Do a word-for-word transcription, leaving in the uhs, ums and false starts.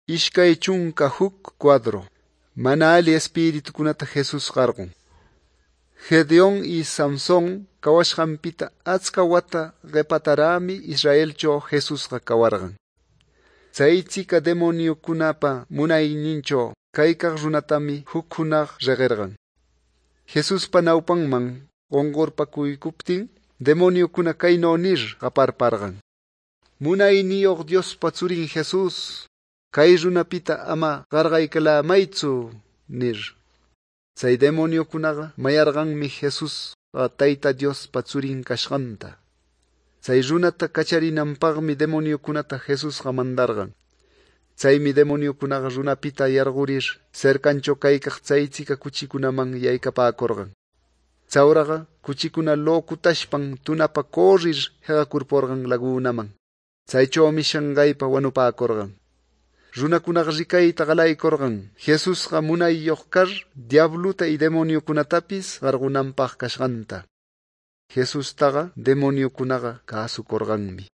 Ishkay chunka huk cuadro. Mana ali espiritukunata Jesus qarqun. Gedeón y Samson kawashqanpita achka wata qipatarami Israelcho Jesusqa kawarqan. Chay chika demoniokunapa munaynincho kaykaq runatami huk hunaq reqirqan. Jesuspa nawpanman qonqurpakuykuptin demoniokuna kayno nir qaparparqan. Munayniyuq Diospa tsurin Jesus, kay runapita ama qarqaykalamaytsu nir. Chay demoniokunaqa mayarqanmi Jesus Tayta Diospa tsurin kashqanta. Chay runata kacharinanpaqmi demoniokunata Jesusqa mandarqan. Chaymi demoniokunaqa runapita yarqurir cercancho kaykaq chaychika kuchikunaman yaykapakurqan. Chawraqa kuchikuna lokutashpan tunapa corrir hiqakurporqan lagunaman. Chaychawmi shanqaypa wanupakurqan. Runakunaqa rikayta qalaykurqan. Jesusqa munayyuq kar diabluta y demoniokunatapis qarqunanpaq kashqanta. Jesustaqa demoniokunaqa kasukurqanmi.